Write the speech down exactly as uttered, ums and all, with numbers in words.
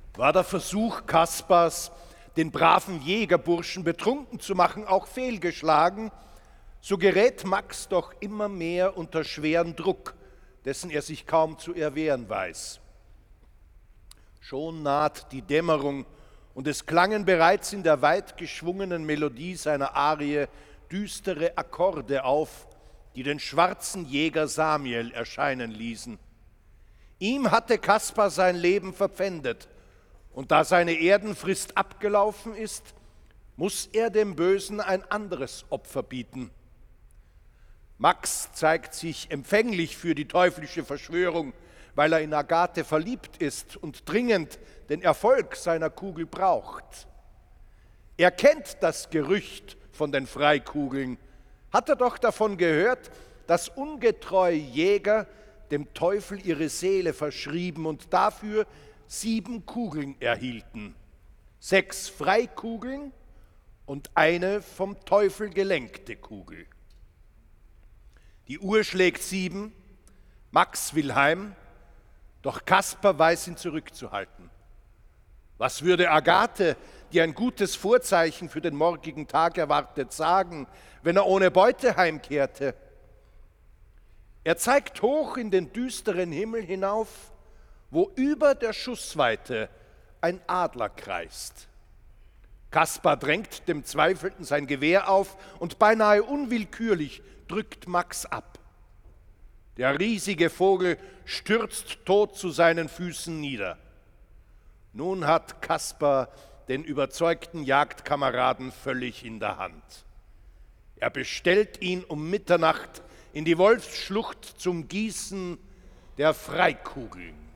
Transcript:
War der Versuch Kaspars, den braven Jägerburschen betrunken zu machen, auch fehlgeschlagen, so gerät Max doch immer mehr unter schweren Druck, dessen er sich kaum zu erwehren weiß. Schon naht die Dämmerung und es klangen bereits in der weit geschwungenen Melodie seiner Arie düstere Akkorde auf, die den schwarzen Jäger Samiel erscheinen ließen. Ihm hatte Kaspar sein Leben verpfändet, und da seine Erdenfrist abgelaufen ist, muss er dem Bösen ein anderes Opfer bieten. Max zeigt sich empfänglich für die teuflische Verschwörung, weil er in Agathe verliebt ist und dringend den Erfolg seiner Kugel braucht. Er kennt das Gerücht von den Freikugeln, hat er doch davon gehört, dass ungetreue Jäger dem Teufel ihre Seele verschrieben und dafür sieben Kugeln erhielten. Sechs Freikugeln und eine vom Teufel gelenkte Kugel. Die Uhr schlägt sieben, Max will heim, doch Kaspar weiß ihn zurückzuhalten. Was würde Agathe, die ein gutes Vorzeichen für den morgigen Tag erwartet, sagen, wenn er ohne Beute heimkehrte? Er zeigt hoch in den düsteren Himmel hinauf, wo über der Schussweite ein Adler kreist. Kaspar drängt dem Zweifelnden sein Gewehr auf und beinahe unwillkürlich drückt Max ab. Der riesige Vogel stürzt tot zu seinen Füßen nieder. Nun hat Kaspar den überzeugten Jagdkameraden völlig in der Hand. Er bestellt ihn um Mitternacht in die Wolfsschlucht zum Gießen der Freikugeln.